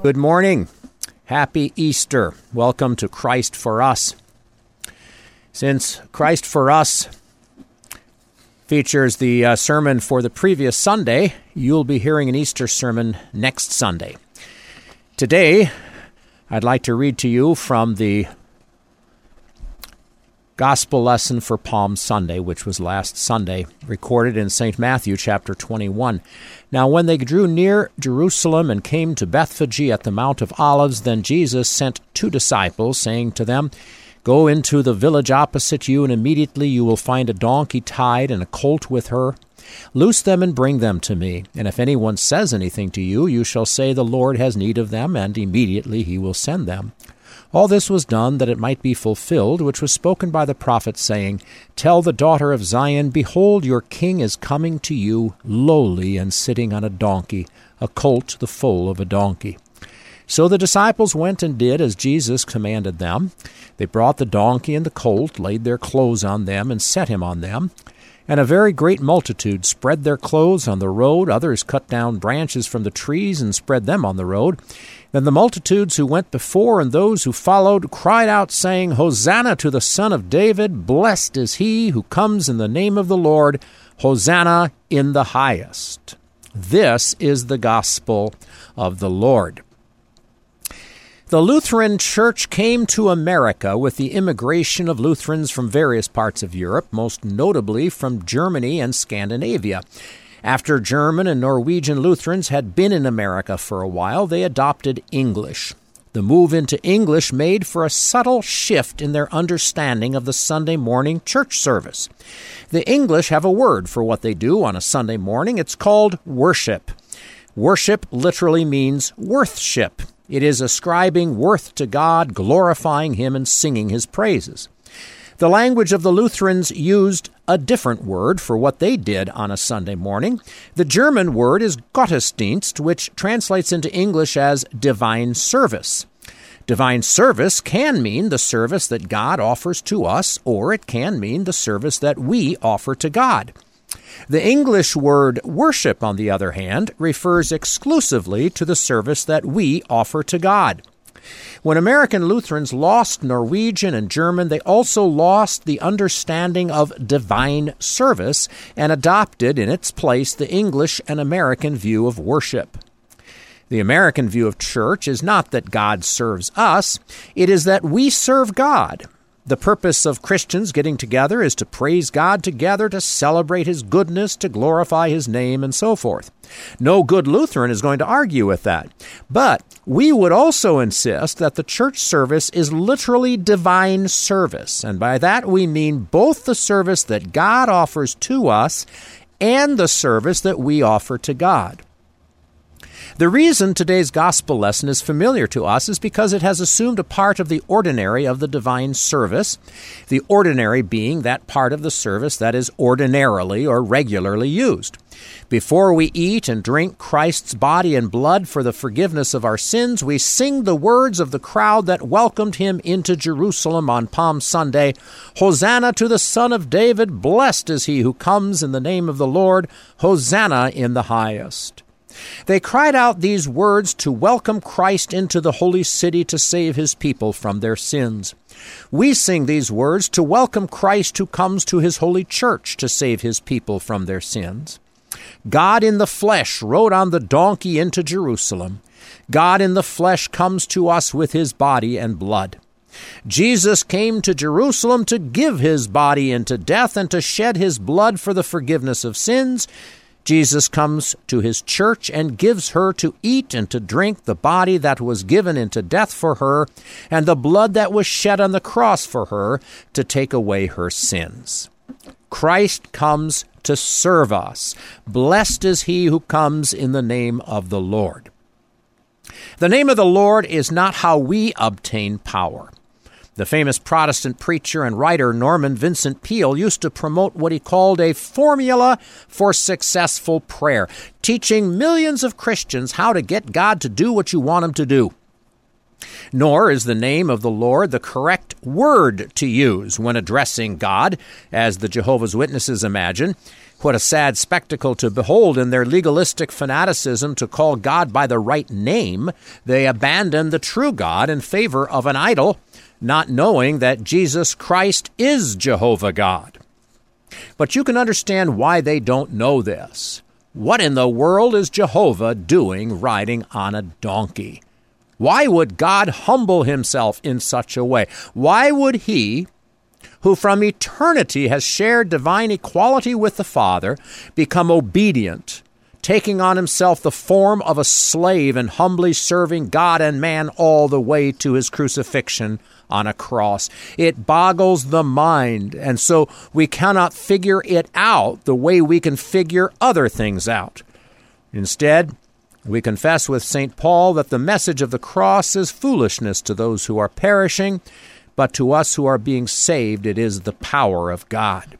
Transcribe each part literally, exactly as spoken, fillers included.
Good morning. Happy Easter. Welcome to Christ for Us. Since Christ for Us features the uh, sermon for the previous Sunday, you'll be hearing an Easter sermon next Sunday. Today, I'd like to read to you from the Gospel lesson for Palm Sunday, which was last Sunday, recorded in Saint Matthew chapter twenty-one. Now when they drew near Jerusalem and came to Bethphage at the Mount of Olives, then Jesus sent two disciples, saying to them, Go into the village opposite you, and immediately you will find a donkey tied and a colt with her. Loose them and bring them to me. And if anyone says anything to you, you shall say, The Lord has need of them, and immediately he will send them. All this was done that it might be fulfilled, which was spoken by the prophet, saying, Tell the daughter of Zion, Behold, your king is coming to you, lowly and sitting on a donkey, a colt, the foal of a donkey. So the disciples went and did as Jesus commanded them. They brought the donkey and the colt, laid their clothes on them, and set him on them. And a very great multitude spread their clothes on the road. Others cut down branches from the trees and spread them on the road. Then the multitudes who went before and those who followed cried out, saying, Hosanna to the Son of David! Blessed is he who comes in the name of the Lord! Hosanna in the highest! This is the gospel of the Lord. The Lutheran Church came to America with the immigration of Lutherans from various parts of Europe, most notably from Germany and Scandinavia. After German and Norwegian Lutherans had been in America for a while, they adopted English. The move into English made for a subtle shift in their understanding of the Sunday morning church service. The English have a word for what they do on a Sunday morning. It's called worship. Worship literally means worthship. It is ascribing worth to God, glorifying Him, and singing His praises. The language of the Lutherans used a different word for what they did on a Sunday morning. The German word is Gottesdienst, which translates into English as divine service. Divine service can mean the service that God offers to us, or it can mean the service that we offer to God. The English word worship, on the other hand, refers exclusively to the service that we offer to God. When American Lutherans lost Norwegian and German, they also lost the understanding of divine service and adopted in its place the English and American view of worship. The American view of church is not that God serves us, it is that we serve God. The purpose of Christians getting together is to praise God together, to celebrate His goodness, to glorify His name, and so forth. No good Lutheran is going to argue with that. But we would also insist that the church service is literally divine service, and by that we mean both the service that God offers to us and the service that we offer to God. The reason today's gospel lesson is familiar to us is because it has assumed a part of the ordinary of the divine service, the ordinary being that part of the service that is ordinarily or regularly used. Before we eat and drink Christ's body and blood for the forgiveness of our sins, we sing the words of the crowd that welcomed Him into Jerusalem on Palm Sunday, Hosanna to the Son of David! Blessed is he who comes in the name of the Lord! Hosanna in the highest! They cried out these words to welcome Christ into the holy city to save His people from their sins. We sing these words to welcome Christ who comes to His holy church to save His people from their sins. God in the flesh rode on the donkey into Jerusalem. God in the flesh comes to us with His body and blood. Jesus came to Jerusalem to give His body into death and to shed His blood for the forgiveness of sins. Jesus comes to His church and gives her to eat and to drink the body that was given into death for her and the blood that was shed on the cross for her to take away her sins. Christ comes to serve us. Blessed is he who comes in the name of the Lord. The name of the Lord is not how we obtain power. The famous Protestant preacher and writer Norman Vincent Peale used to promote what he called a formula for successful prayer, teaching millions of Christians how to get God to do what you want Him to do. Nor is the name of the Lord the correct word to use when addressing God, as the Jehovah's Witnesses imagine. What a sad spectacle to behold. In their legalistic fanaticism to call God by the right name, they abandon the true God in favor of an idol, not knowing that Jesus Christ is Jehovah God. But you can understand why they don't know this. What in the world is Jehovah doing riding on a donkey? Why would God humble himself in such a way? Why would he, who from eternity has shared divine equality with the Father, become obedient, taking on himself the form of a slave and humbly serving God and man all the way to his crucifixion on a cross? It boggles the mind, and so we cannot figure it out the way we can figure other things out. Instead, we confess with Saint Paul that the message of the cross is foolishness to those who are perishing, but to us who are being saved, it is the power of God.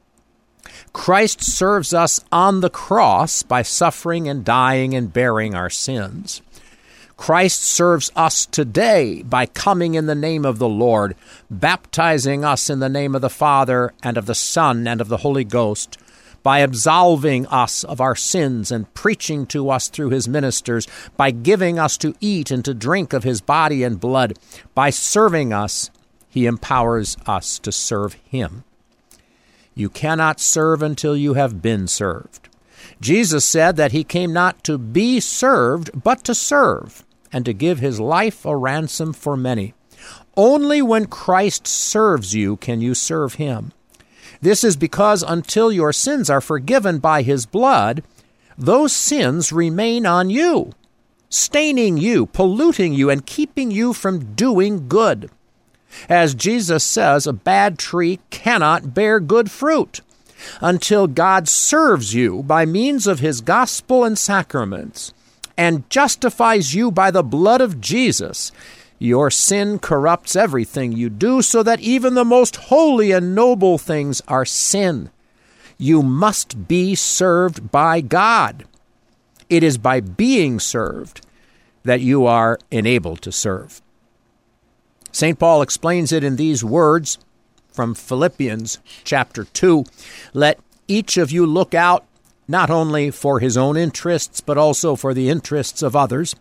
Christ serves us on the cross by suffering and dying and bearing our sins. Christ serves us today by coming in the name of the Lord, baptizing us in the name of the Father and of the Son and of the Holy Ghost, by absolving us of our sins and preaching to us through his ministers, by giving us to eat and to drink of his body and blood, by serving us. He empowers us to serve him. You cannot serve until you have been served. Jesus said that he came not to be served, but to serve, and to give his life a ransom for many. Only when Christ serves you can you serve him. This is because until your sins are forgiven by his blood, those sins remain on you, staining you, polluting you, and keeping you from doing good. As Jesus says, a bad tree cannot bear good fruit. Until God serves you by means of his gospel and sacraments and justifies you by the blood of Jesus, your sin corrupts everything you do, so that even the most holy and noble things are sin. You must be served by God. It is by being served that you are enabled to serve. Saint Paul explains it in these words from Philippians chapter two. Let each of you look out not only for his own interests, but also for the interests of others.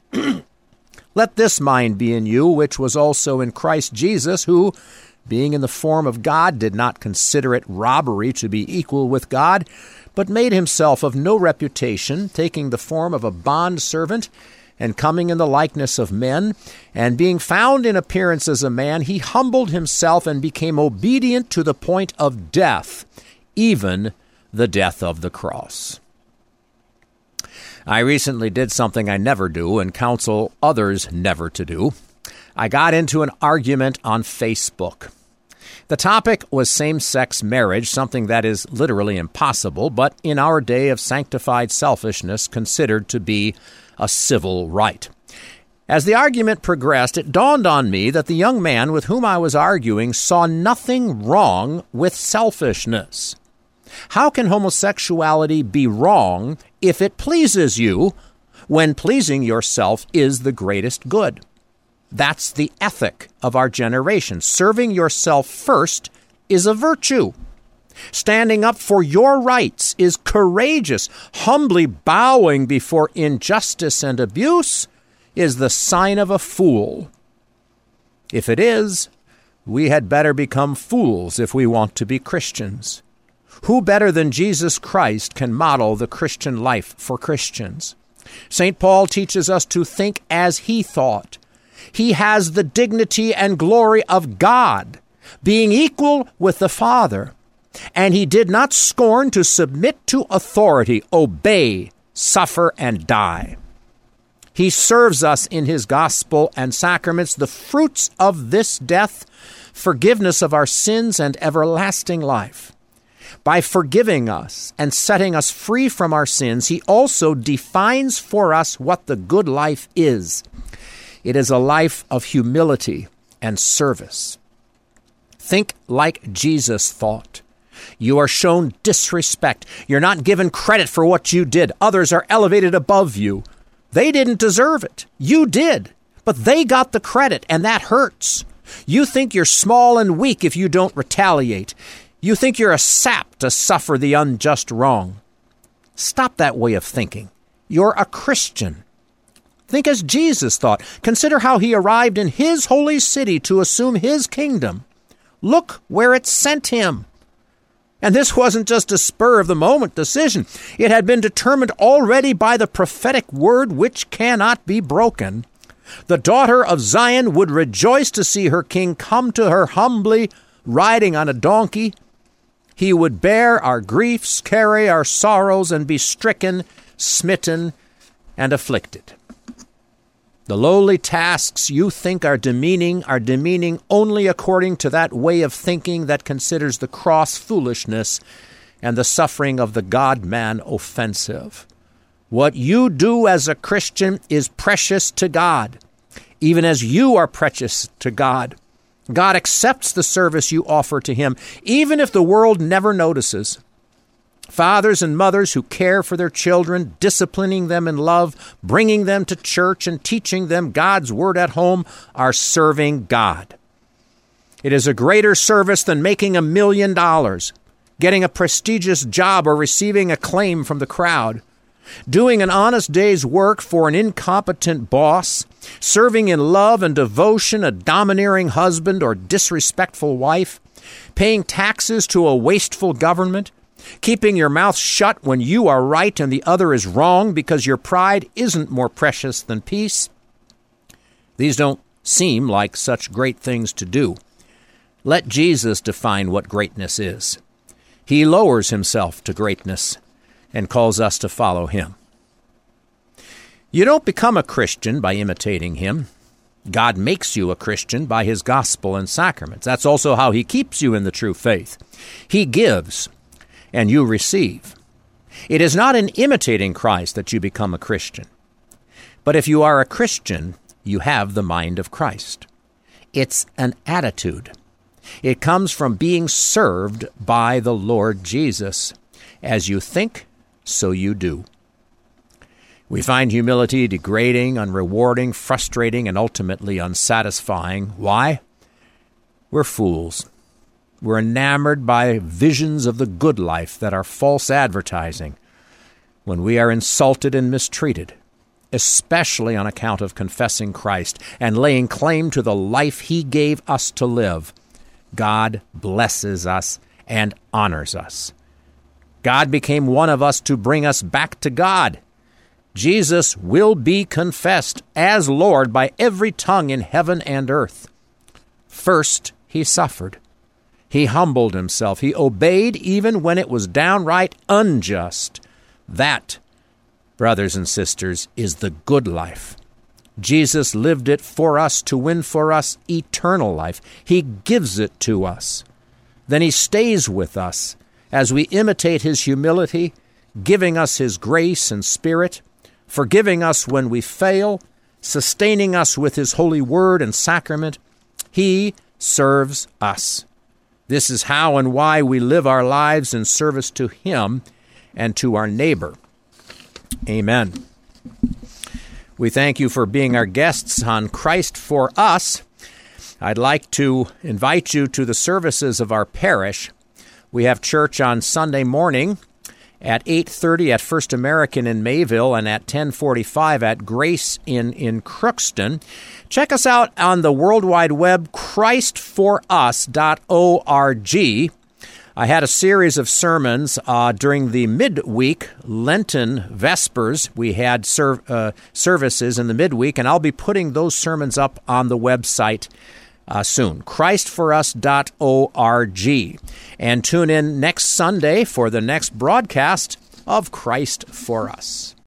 Let this mind be in you, which was also in Christ Jesus, who, being in the form of God, did not consider it robbery to be equal with God, but made himself of no reputation, taking the form of a bondservant, and coming in the likeness of men, and being found in appearance as a man, he humbled himself and became obedient to the point of death, even the death of the cross. I recently did something I never do and counsel others never to do. I got into an argument on Facebook. The topic was same-sex marriage, something that is literally impossible, but in our day of sanctified selfishness considered to be a civil right. As the argument progressed, it dawned on me that the young man with whom I was arguing saw nothing wrong with selfishness. How can homosexuality be wrong if it pleases you, when pleasing yourself is the greatest good? That's the ethic of our generation. Serving yourself first is a virtue. Standing up for your rights is courageous. Humbly bowing before injustice and abuse is the sign of a fool. If it is, we had better become fools if we want to be Christians. Who better than Jesus Christ can model the Christian life for Christians? Saint Paul teaches us to think as he thought. He has the dignity and glory of God, being equal with the Father. And he did not scorn to submit to authority, obey, suffer, and die. He serves us in his gospel and sacraments the fruits of this death, forgiveness of our sins, and everlasting life. By forgiving us and setting us free from our sins, he also defines for us what the good life is. It is a life of humility and service. Think like Jesus thought. You are shown disrespect. You're not given credit for what you did. Others are elevated above you. They didn't deserve it. You did. But they got the credit, and that hurts. You think you're small and weak if you don't retaliate. You think you're a sap to suffer the unjust wrong. Stop that way of thinking. You're a Christian. Think as Jesus thought. Consider how he arrived in his holy city to assume his kingdom. Look where it sent him. And this wasn't just a spur-of-the-moment decision. It had been determined already by the prophetic word which cannot be broken. The daughter of Zion would rejoice to see her king come to her humbly, riding on a donkey. He would bear our griefs, carry our sorrows, and be stricken, smitten, and afflicted. The lowly tasks you think are demeaning are demeaning only according to that way of thinking that considers the cross foolishness and the suffering of the God-man offensive. What you do as a Christian is precious to God, even as you are precious to God. God accepts the service you offer to him, even if the world never notices. Fathers and mothers who care for their children, disciplining them in love, bringing them to church, and teaching them God's word at home are serving God. It is a greater service than making a million dollars, getting a prestigious job, or receiving acclaim from the crowd. Doing an honest day's work for an incompetent boss, serving in love and devotion a domineering husband or disrespectful wife, paying taxes to a wasteful government, keeping your mouth shut when you are right and the other is wrong because your pride isn't more precious than peace. These don't seem like such great things to do. Let Jesus define what greatness is. He lowers himself to greatness and calls us to follow him. You don't become a Christian by imitating him. God makes you a Christian by his gospel and sacraments. That's also how he keeps you in the true faith. He gives, and you receive. It is not in imitating Christ that you become a Christian. But if you are a Christian, you have the mind of Christ. It's an attitude. It comes from being served by the Lord Jesus. As you think, so you do. We find humility degrading, unrewarding, frustrating, and ultimately unsatisfying. Why? We're fools. We're enamored by visions of the good life that are false advertising. When we are insulted and mistreated, especially on account of confessing Christ and laying claim to the life he gave us to live, God blesses us and honors us. God became one of us to bring us back to God. Jesus will be confessed as Lord by every tongue in heaven and earth. First, he suffered. He humbled himself. He obeyed even when it was downright unjust. That, brothers and sisters, is the good life. Jesus lived it for us to win for us eternal life. He gives it to us. Then he stays with us as we imitate his humility, giving us his grace and spirit, forgiving us when we fail, sustaining us with his holy word and sacrament. He serves us. This is how and why we live our lives in service to him and to our neighbor. Amen. We thank you for being our guests on Christ for Us. I'd like to invite you to the services of our parish. We have church on Sunday morning at eight thirty at First American in Mayville and at ten forty-five at Grace Inn in Crookston. Check us out on the World Wide Web, Christ for us dot org. I had a series of sermons uh, during the midweek Lenten Vespers. We had ser- uh, services in the midweek, and I'll be putting those sermons up on the website Uh, soon, Christ for us dot org. And tune in next Sunday for the next broadcast of Christ for Us.